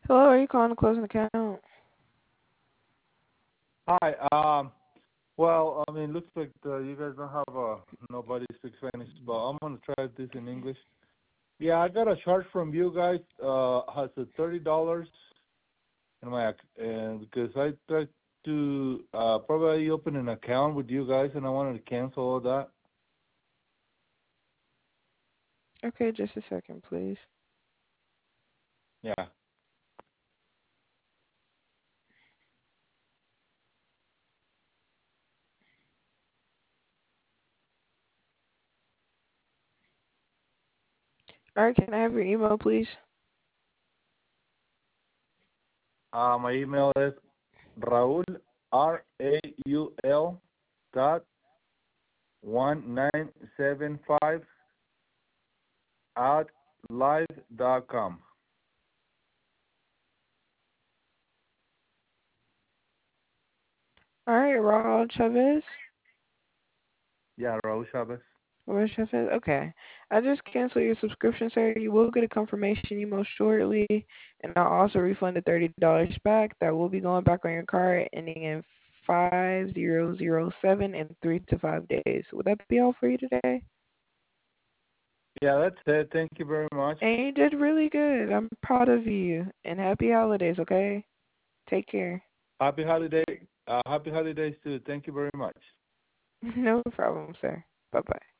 Hello, are you calling to close an account? Hi. Well, I mean, looks like you guys don't have nobody speaks Spanish, but I'm gonna try this in English. Yeah, I got a charge from you guys. Has a $30 in my and because I tried to probably open an account with you guys, and I wanted to cancel all that. Okay, just a second, please. Yeah. All right, can I have your email, please? My email is Raul Raul dot 1975 at live.com. All right, Raul Chavez. Yeah, Raul Chavez. Raul Chavez. Okay. I just canceled your subscription, sir. You will get a confirmation email shortly, and I'll also refund the $30 back. That will be going back on your card, ending in 5007 in 3 to 5 days. Would that be all for you today? Yeah, that's it. Thank you very much. And you did really good. I'm proud of you. And happy holidays, okay? Take care. Happy holiday. Happy holidays too. Thank you very much. No problem, sir. Bye bye.